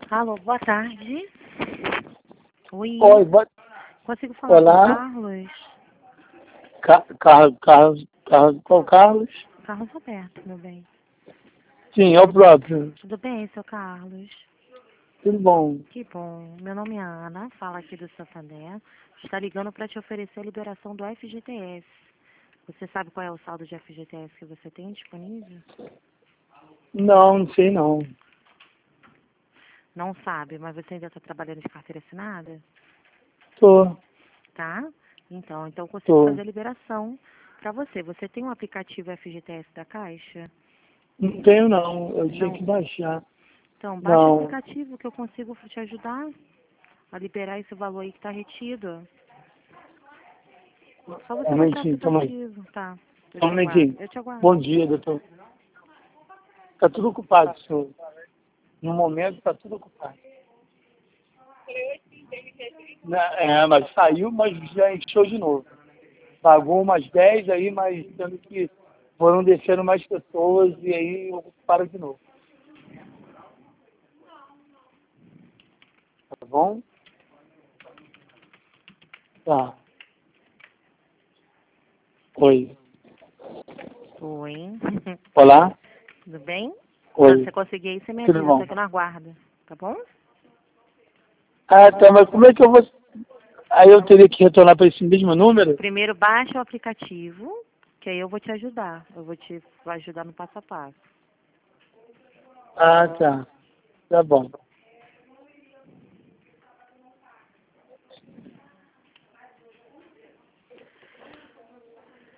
Alô, boa tarde. Oi. Oi, Consigo falar olá. com o Carlos? Qual Carlos? Carlos Roberto, meu bem. Sim, é o próprio. Tudo bem, seu Carlos? Tudo bom. Que bom. Meu nome é Ana, fala aqui do Santander. Está ligando para te oferecer a liberação do FGTS. Você sabe qual é o saldo de FGTS que você tem disponível? Não sei não. Não sabe, mas você ainda está trabalhando de carteira assinada? Tô. Tá? Então eu consigo Tô. fazer a liberação para você. Você tem um aplicativo FGTS da Caixa? Não tenho não. Eu tinha Não. que baixar. Então, baixa o Não. aplicativo que eu consigo te ajudar a liberar esse valor aí que está retido. Só Um você baixar o momentinho, toma aí. aplicativo. Tá. Eu Um te aguardo. momentinho. Eu te aguardo. Bom dia, doutor. Tá tudo ocupado, senhor. No momento tá tudo ocupado. Mas saiu, mas já encheu de novo. Pagou umas 10 aí, mas tendo que foram descendo mais pessoas e aí para de novo. Tá bom? Tá. Oi. Oi. Olá? Tudo bem? Quando Oi. você conseguir aí, você me Tudo avisa. Eu tô bom? aqui na guarda. Tá bom? Ah, tá, mas como é que eu vou... Aí eu teria que retornar para esse mesmo número? Primeiro, baixa o aplicativo, que aí eu vou te ajudar. Eu vou ajudar no passo a passo. Ah, tá. Tá bom.